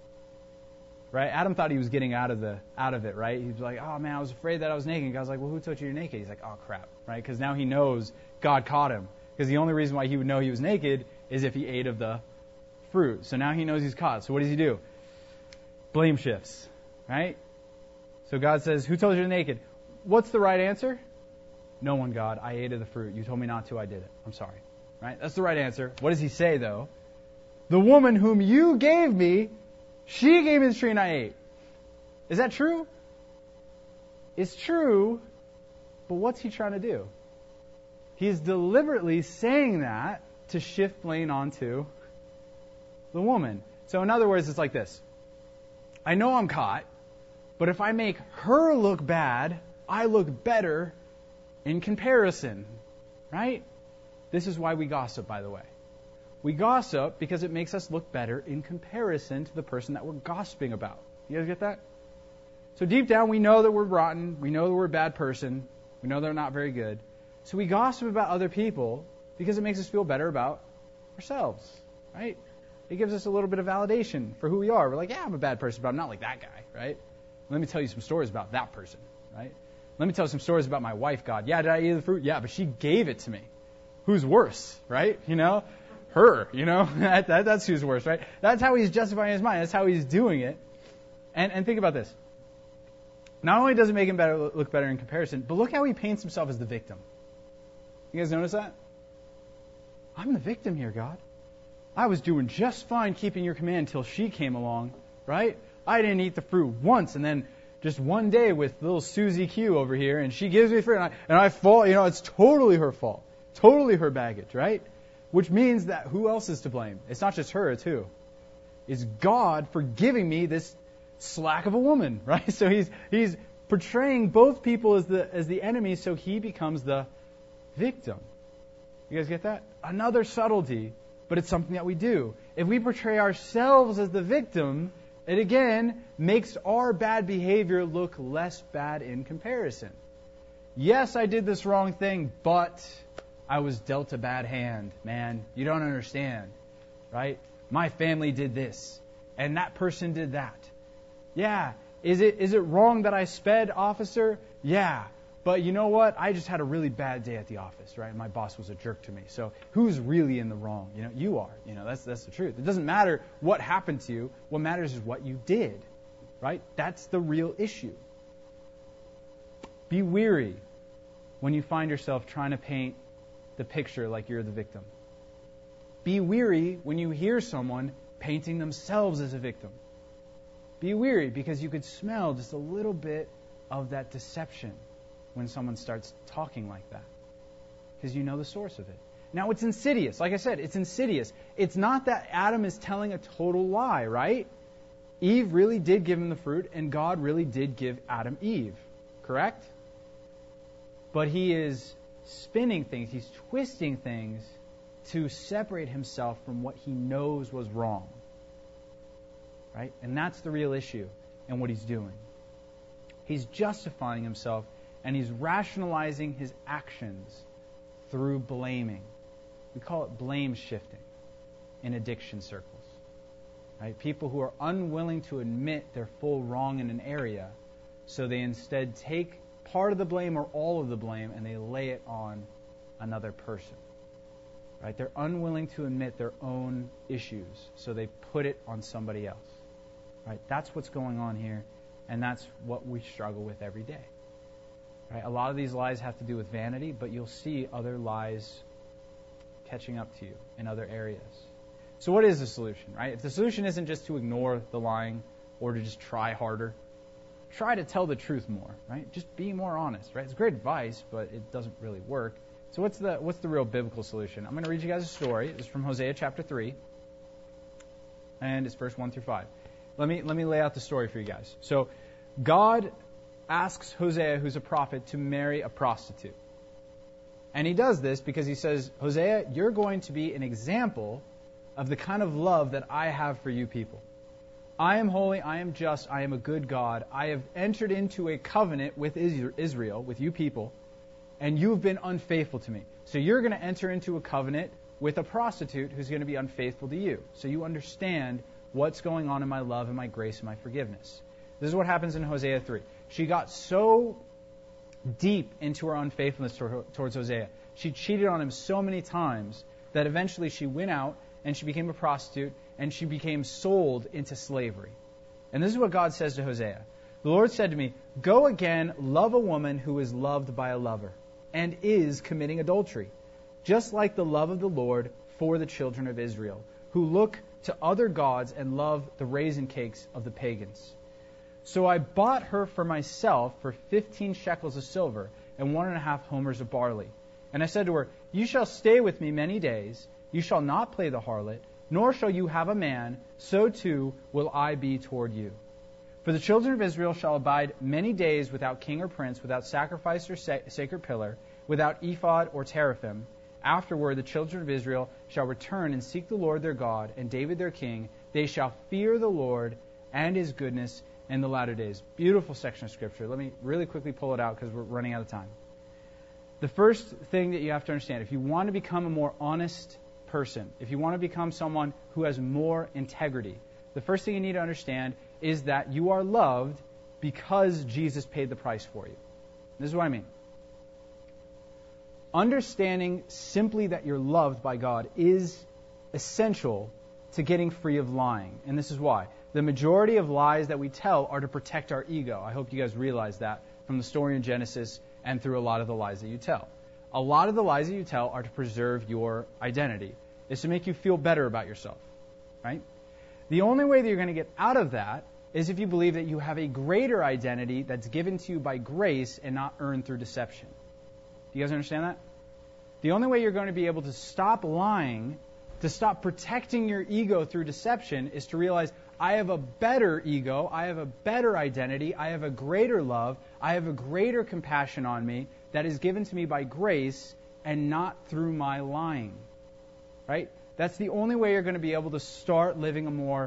Right? Adam thought he was getting out of it, right? He was like, oh man, I was afraid that I was naked. And God's like, well, who told you you're naked? He's like, oh crap, right? Because now he knows God caught him. Because the only reason why he would know he was naked is if he ate of the fruit. So now he knows he's caught. So what does he do? Blame shifts, right? So God says, who told you you're naked? What's the right answer? No one, God. I ate of the fruit. You told me not to. I did it. I'm sorry. Right? That's the right answer. What does he say, though? The woman whom you gave me, she gave me the tree and I ate. Is that true? It's true, but what's he trying to do? He's deliberately saying that to shift blame onto the woman. So in other words, it's like this. I know I'm caught, but if I make her look bad, I look better in comparison, right? This is why we gossip, by the way. We gossip because it makes us look better in comparison to the person that we're gossiping about. You guys get that? So deep down, we know that we're rotten. We know that we're a bad person. We know they're not very good. So we gossip about other people because it makes us feel better about ourselves, right? It gives us a little bit of validation for who we are. We're like, yeah, I'm a bad person, but I'm not like that guy, right? Let me tell you some stories about that person, right? Let me tell you some stories about my wife, God. Yeah, did I eat the fruit? Yeah, but she gave it to me. Who's worse, right? Her, that's who's worse, right? That's how he's justifying his mind. That's how he's doing it. And think about this. Not only does it make him look better in comparison, but look how he paints himself as the victim. You guys notice that? I'm the victim here, God. I was doing just fine keeping your command until she came along, right? I didn't eat the fruit once, and then just one day with little Susie Q over here, and she gives me fruit, and I fall. It's totally her fault, totally her baggage, right? Which means that who else is to blame? It's not just her, it's who? It's God for giving me this slack of a woman, right? So he's portraying both people as the enemy, so he becomes the victim. You guys get that? Another subtlety, but it's something that we do. If we portray ourselves as the victim, it again makes our bad behavior look less bad in comparison. Yes, I did this wrong thing, but I was dealt a bad hand, man. You don't understand, right? My family did this, and that person did that. Yeah, is it wrong that I sped, officer? Yeah, but you know what? I just had a really bad day at the office, right? My boss was a jerk to me. So who's really in the wrong? You are. That's the truth. It doesn't matter what happened to you. What matters is what you did, right? That's the real issue. Be weary when you find yourself trying to paint the picture like you're the victim. Be weary when you hear someone painting themselves as a victim. Be weary because you could smell just a little bit of that deception when someone starts talking like that, because you know the source of it. Now, it's insidious. Like I said, it's insidious. It's not that Adam is telling a total lie, right? Eve really did give him the fruit, and God really did give Adam Eve. Correct? But he is spinning things, he's twisting things to separate himself from what he knows was wrong. Right? And that's the real issue in what he's doing. He's justifying himself, and he's rationalizing his actions through blaming. We call it blame shifting in addiction circles. Right? People who are unwilling to admit their full wrong in an area, so they instead take part of the blame or all of the blame and they lay it on another person. Right? They're unwilling to admit their own issues, so they put it on somebody else. Right? That's what's going on here, and that's what we struggle with every day. Right? A lot of these lies have to do with vanity, but you'll see other lies catching up to you in other areas. So what is the solution, right? If the solution isn't just to ignore the lying or to just try harder, try to tell the truth more, right? Just be more honest, right? It's great advice, but it doesn't really work. So what's the real biblical solution? I'm going to read you guys a story. It's from Hosea chapter 3, and it's verse 1 through 5. Let me lay out the story for you guys. So God asks Hosea, who's a prophet, to marry a prostitute. And he does this because he says, Hosea, you're going to be an example of the kind of love that I have for you people. I am holy, I am just, I am a good God. I have entered into a covenant with Israel, with you people, and you've been unfaithful to me. So you're going to enter into a covenant with a prostitute who's going to be unfaithful to you. So you understand what's going on in my love and my grace and my forgiveness. This is what happens in Hosea 3. She got so deep into her unfaithfulness towards Hosea. She cheated on him so many times that eventually she went out and she became a prostitute and she became sold into slavery. And this is what God says to Hosea. The Lord said to me, go again, love a woman who is loved by a lover and is committing adultery, just like the love of the Lord for the children of Israel, who look to other gods and love the raisin cakes of the pagans. So I bought her for myself for 15 shekels of silver and 1.5 homers of barley. And I said to her, you shall stay with me many days. You shall not play the harlot, nor shall you have a man. So too will I be toward you. For the children of Israel shall abide many days without king or prince, without sacrifice or sacred pillar, without ephod or teraphim. Afterward the children of Israel shall return and seek the Lord their God and David their king. They shall fear the Lord and his goodness in the latter days. Beautiful section of Scripture. Let me really quickly pull it out because we're running out of time. The first thing that you have to understand, if you want to become a more honest person, if you want to become someone who has more integrity, the first thing you need to understand is that you are loved because Jesus paid the price for you. This is what I mean. Understanding simply that you're loved by God is essential to getting free of lying. And this is why. The majority of lies that we tell are to protect our ego. I hope you guys realize that from the story in Genesis and through a lot of the lies that you tell. A lot of the lies that you tell are to preserve your identity. It's to make you feel better about yourself. Right? The only way that you're going to get out of that is if you believe that you have a greater identity that's given to you by grace and not earned through deception. Do you guys understand that? The only way you're going to be able to stop lying, to stop protecting your ego through deception, is to realize, I have a better ego, I have a better identity, I have a greater love, I have a greater compassion on me that is given to me by grace and not through my lying. Right? That's the only way you're going to be able to start living a more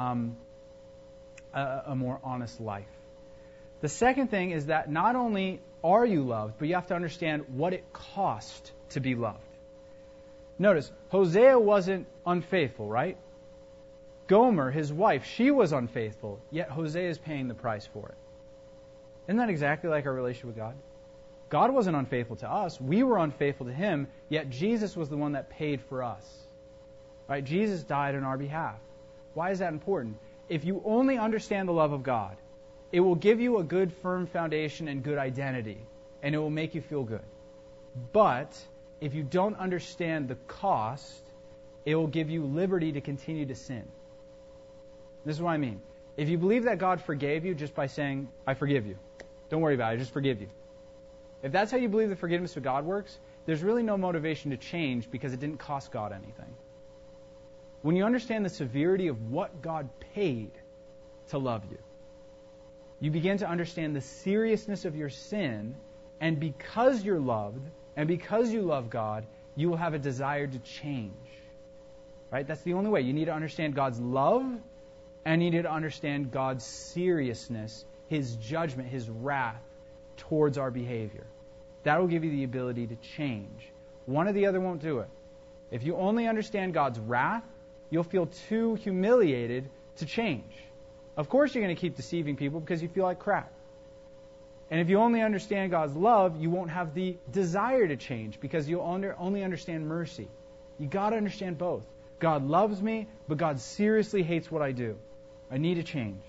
honest life. The second thing is that not only are you loved, but you have to understand what it cost to be loved. Notice, Hosea wasn't unfaithful, right? Gomer, his wife, she was unfaithful, yet Hosea is paying the price for it. Isn't that exactly like our relationship with God? God wasn't unfaithful to us. We were unfaithful to Him, yet Jesus was the one that paid for us. Right? Jesus died on our behalf. Why is that important? If you only understand the love of God, it will give you a good, firm foundation and good identity, and it will make you feel good. But if you don't understand the cost, it will give you liberty to continue to sin. This is what I mean. If you believe that God forgave you just by saying, I forgive you, don't worry about it, I just forgive you. If that's how you believe the forgiveness of God works, there's really no motivation to change because it didn't cost God anything. When you understand the severity of what God paid to love you, you begin to understand the seriousness of your sin, and because you're loved, and because you love God, you will have a desire to change. Right? That's the only way. You need to understand God's love, and you need to understand God's seriousness, His judgment, His wrath towards our behavior. That will give you the ability to change. One or the other won't do it. If you only understand God's wrath, you'll feel too humiliated to change. Of course you're going to keep deceiving people because you feel like crap. And if you only understand God's love, you won't have the desire to change because you'll only understand mercy. You got to understand both. God loves me, but God seriously hates what I do. I need to change.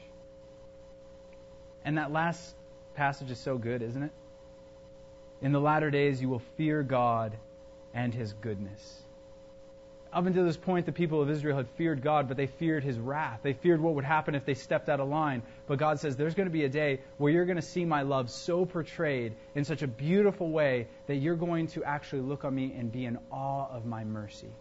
And that last passage is so good, isn't it? In the latter days you will fear God and His goodness. Up until this point, the people of Israel had feared God, but they feared His wrath. They feared what would happen if they stepped out of line. But God says, there's going to be a day where you're going to see my love so portrayed in such a beautiful way that you're going to actually look on me and be in awe of my mercy.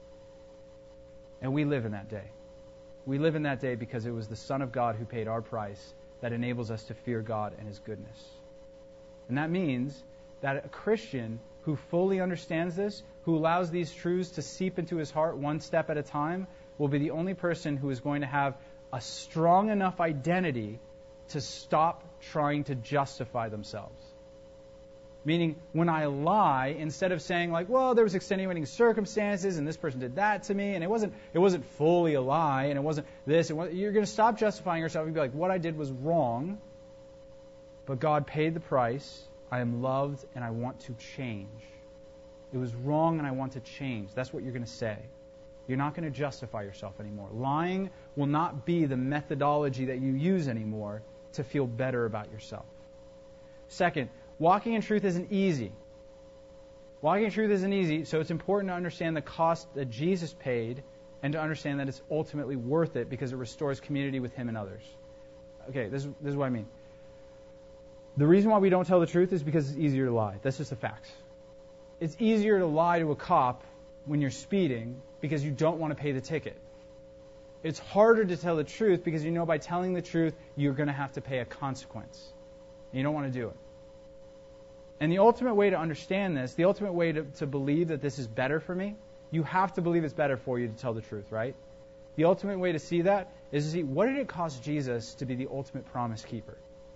And we live in that day. We live in that day because it was the Son of God who paid our price that enables us to fear God and His goodness. And that means that a Christian who fully understands this, who allows these truths to seep into his heart one step at a time, will be the only person who is going to have a strong enough identity to stop trying to justify themselves. Meaning, when I lie, instead of saying like, well, there was extenuating circumstances and this person did that to me and it wasn't fully a lie and it wasn't this, you're going to stop justifying yourself and be like, what I did was wrong, but God paid the price. I am loved and I want to change. It was wrong and I want to change. That's what you're going to say. You're not going to justify yourself anymore. Lying will not be the methodology that you use anymore to feel better about yourself. Second, walking in truth isn't easy. Walking in truth isn't easy, so it's important to understand the cost that Jesus paid and to understand that it's ultimately worth it because it restores community with Him and others. Okay, this is what I mean. The reason why we don't tell the truth is because it's easier to lie. That's just the facts. It's easier to lie to a cop when you're speeding because you don't want to pay the ticket. It's harder to tell the truth because you know by telling the truth you're going to have to pay a consequence. And you don't want to do it. And the ultimate way to understand this, the ultimate way to believe that this is better for me, you have to believe it's better for you to tell the truth, right? The ultimate way to see that is to see, what did it cost Jesus to be the ultimate promise keeper?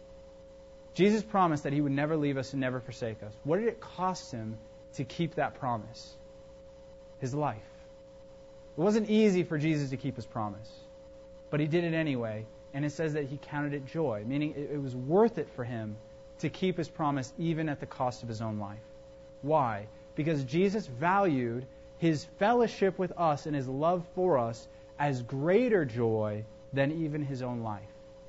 Jesus promised that He would never leave us and never forsake us. What did it cost Him to keep that promise? His life. It wasn't easy for Jesus to keep His promise, but He did it anyway, and it says that He counted it joy, meaning it was worth it for Him to keep His promise even at the cost of His own life. Why? Because Jesus valued His fellowship with us and His love for us as greater joy than even His own life.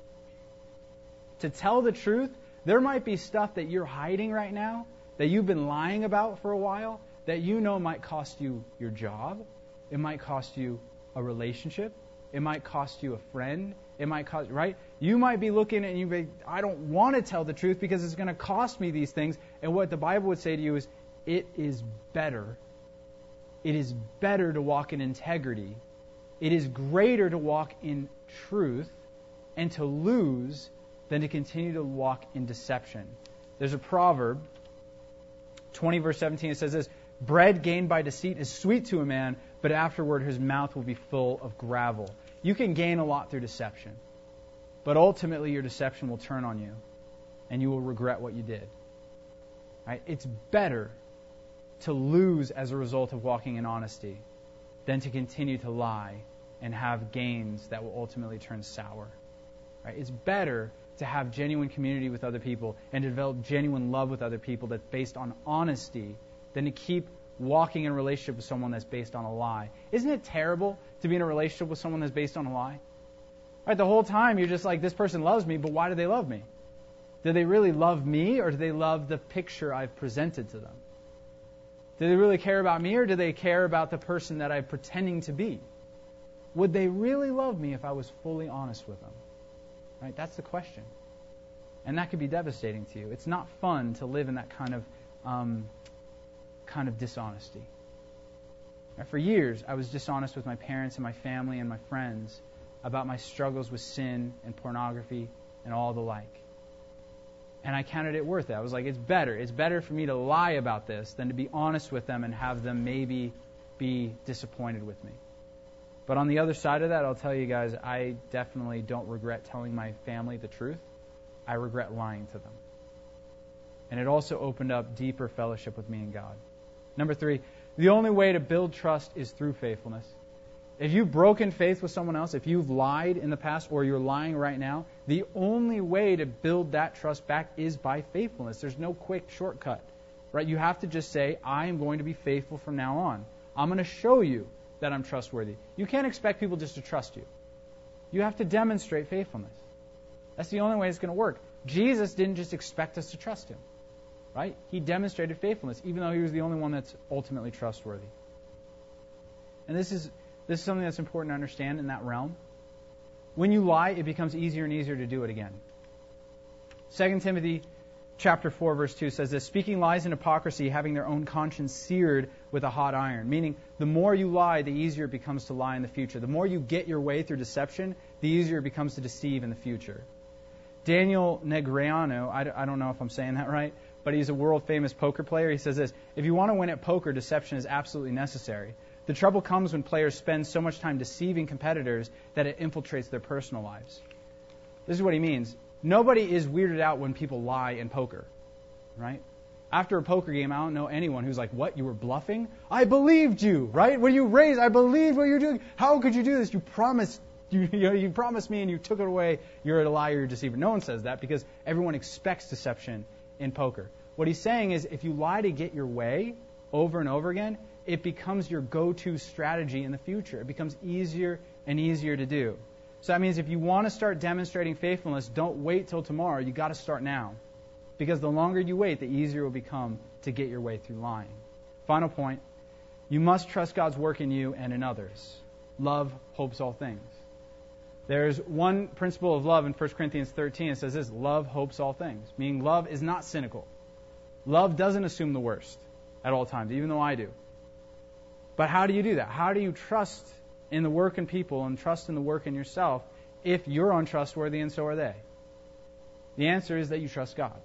To tell the truth, there might be stuff that you're hiding right now, that you've been lying about for a while, that you know might cost you your job, it might cost you a relationship, it might cost you a friend, it might cost, right? You might be looking and you be, I don't want to tell the truth because it's going to cost me these things. And what the Bible would say to you is, it is better. It is better to walk in integrity. It is greater to walk in truth and to lose than to continue to walk in deception. There's a proverb, 20 verse 17, it says this, bread gained by deceit is sweet to a man, but afterward his mouth will be full of gravel. You can gain a lot through deception, but ultimately your deception will turn on you, and you will regret what you did. Right? It's better to lose as a result of walking in honesty than to continue to lie and have gains that will ultimately turn sour. Right? It's better to have genuine community with other people and to develop genuine love with other people that's based on honesty than to keep walking in a relationship with someone that's based on a lie. Isn't it terrible to be in a relationship with someone that's based on a lie? Right, the whole time you're just like, this person loves me, but why do they love me? Do they really love me, or do they love the picture I've presented to them? Do they really care about me, or do they care about the person that I'm pretending to be? Would they really love me if I was fully honest with them? Right, that's the question. And that could be devastating to you. It's not fun to live in that kind kind of dishonesty. For years, I was dishonest with my parents and my family and my friends about my struggles with sin and pornography and all the like. And I counted it worth it. I was like, it's better for me to lie about this than to be honest with them and have them maybe be disappointed with me. But on the other side of that, I'll tell you guys, I definitely don't regret telling my family the truth. I regret lying to them. And it also opened up deeper fellowship with me and God. Number 3, the only way to build trust is through faithfulness. If you've broken faith with someone else, if you've lied in the past or you're lying right now, the only way to build that trust back is by faithfulness. There's no quick shortcut, right? You have to just say, I am going to be faithful from now on. I'm going to show you that I'm trustworthy. You can't expect people just to trust you. You have to demonstrate faithfulness. That's the only way it's going to work. Jesus didn't just expect us to trust Him, right? He demonstrated faithfulness, even though He was the only one that's ultimately trustworthy. And this is something that's important to understand in that realm. When you lie, it becomes easier and easier to do it again. 2 Timothy chapter 4, verse 2 says this, speaking lies and hypocrisy, having their own conscience seared with a hot iron. Meaning, the more you lie, the easier it becomes to lie in the future. The more you get your way through deception, the easier it becomes to deceive in the future. Daniel Negreanu, I don't know if I'm saying that right, but he's a world-famous poker player. He says this, if you want to win at poker, deception is absolutely necessary. The trouble comes when players spend so much time deceiving competitors that it infiltrates their personal lives. This is what he means. Nobody is weirded out when people lie in poker, right? After a poker game, I don't know anyone who's like, what, you were bluffing? I believed you, right? When you raised, I believed what you were doing. How could you do this? You promised me and you took it away. You're a liar, you're a deceiver. No one says that because everyone expects deception in poker. What he's saying is if you lie to get your way over and over again, it becomes your go-to strategy in the future. It becomes easier and easier to do. So that means if you want to start demonstrating faithfulness, don't wait till tomorrow. You've got to start now. Because the longer you wait, the easier it will become to get your way through lying. Final point, you must trust God's work in you and in others. Love hopes all things. There's one principle of love in 1 Corinthians 13. It says this, love hopes all things. Meaning love is not cynical. Love doesn't assume the worst at all times, even though I do. But how do you do that? How do you trust in the work in people and trust in the work in yourself if you're untrustworthy and so are they? The answer is that you trust God.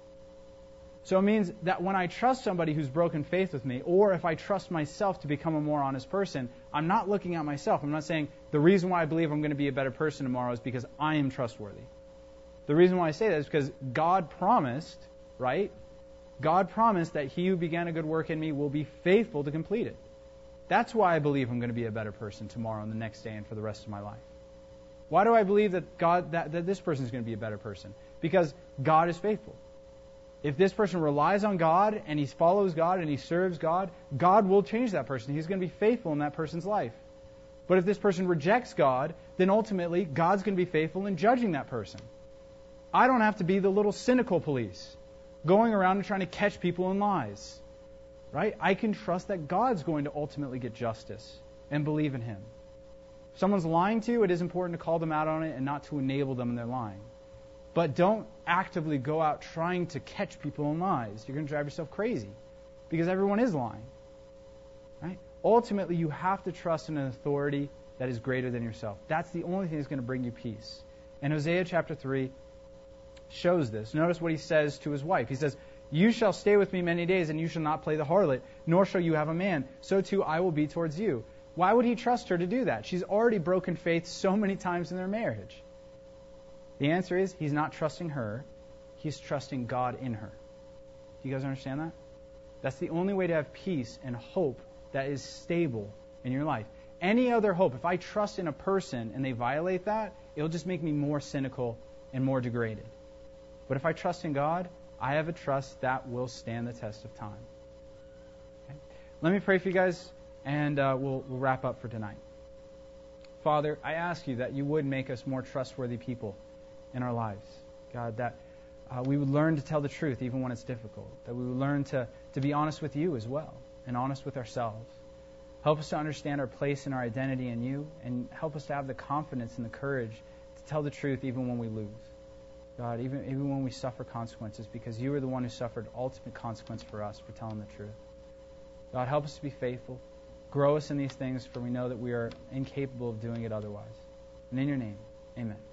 So it means that when I trust somebody who's broken faith with me, or if I trust myself to become a more honest person, I'm not looking at myself. I'm not saying the reason why I believe I'm going to be a better person tomorrow is because I am trustworthy. The reason why I say that is because God promised, right? God promised that He who began a good work in me will be faithful to complete it. That's why I believe I'm going to be a better person tomorrow and the next day and for the rest of my life. Why do I believe that that this person is going to be a better person? Because God is faithful. If this person relies on God and he follows God and he serves God, God will change that person. He's going to be faithful in that person's life. But if this person rejects God, then ultimately God's going to be faithful in judging that person. I don't have to be the little cynical police going around and trying to catch people in lies. Right? I can trust that God's going to ultimately get justice and believe in Him. If someone's lying to you, it is important to call them out on it and not to enable them in their lying. But don't actively go out trying to catch people in lies. You're going to drive yourself crazy because everyone is lying. Right? Ultimately, you have to trust in an authority that is greater than yourself. That's the only thing that's going to bring you peace. And Hosea chapter 3 shows this. Notice what he says to his wife. He says, you shall stay with me many days, and you shall not play the harlot, nor shall you have a man. So too I will be towards you. Why would he trust her to do that? She's already broken faith so many times in their marriage. The answer is he's not trusting her. He's trusting God in her. Do you guys understand that? That's the only way to have peace and hope that is stable in your life. Any other hope, if I trust in a person and they violate that, it'll just make me more cynical and more degraded. But if I trust in God, I have a trust that will stand the test of time. Okay? Let me pray for you guys, and we'll wrap up for tonight. Father, I ask you that you would make us more trustworthy people in our lives. God, that we would learn to tell the truth even when it's difficult. That we would learn to be honest with you as well, and honest with ourselves. Help us to understand our place and our identity in you, and help us to have the confidence and the courage to tell the truth even when we lose. God, even when we suffer consequences, because you are the one who suffered ultimate consequence for us for telling the truth. God, help us to be faithful. Grow us in these things, for we know that we are incapable of doing it otherwise. And in your name, amen.